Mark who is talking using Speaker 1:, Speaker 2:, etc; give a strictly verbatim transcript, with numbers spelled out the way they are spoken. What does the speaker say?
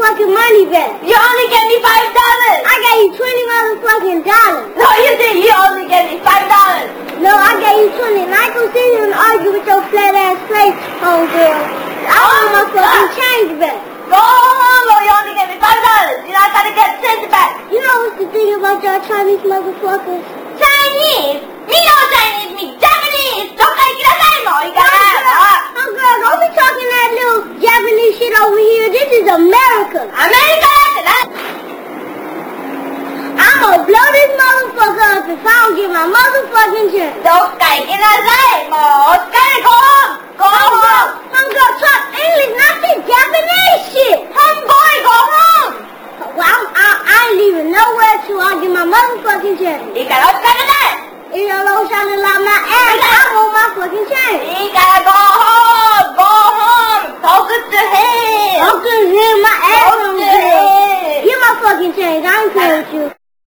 Speaker 1: motherfucking money back.
Speaker 2: You only gave me five dollars.
Speaker 1: I gave you twenty motherfucking dollars.
Speaker 2: No, you didn't. You only gave me five dollars.
Speaker 1: No, I gave you twenty. And I ain't gonna sit here and argue with your flat ass face, homegirl. I want my fucking change back.
Speaker 2: Go home, or you only gave me five dollars. You know I gotta get change back.
Speaker 1: You know what's the thing about y'all Chinese motherfuckers?
Speaker 2: Chinese? Me no Chinese, me Japanese. Don't take it as more. You gotta have it.
Speaker 1: Oh girl, don't be talking that little Japanese shit over here. This is America.
Speaker 2: America, that.
Speaker 1: I'm gonna blow this motherfucker up if I don't get my motherfucking chance.
Speaker 2: Don't take it as more. Okay, go home. Go home.
Speaker 1: Homegirl, talk English, not this Japanese shit.
Speaker 2: Homeboy, go home.
Speaker 1: Well, I, I, I ain't leaving nowhere till I get my motherfucking chance.
Speaker 2: You gotta go to that.
Speaker 1: You know, don't sound like my ass. I want my fucking chance.
Speaker 2: You gotta go home. Go home. Talk to him.
Speaker 1: I'm gonna hear my ass
Speaker 2: Talk
Speaker 1: on
Speaker 2: to him.
Speaker 1: Get my fucking change. I ain't playing with you.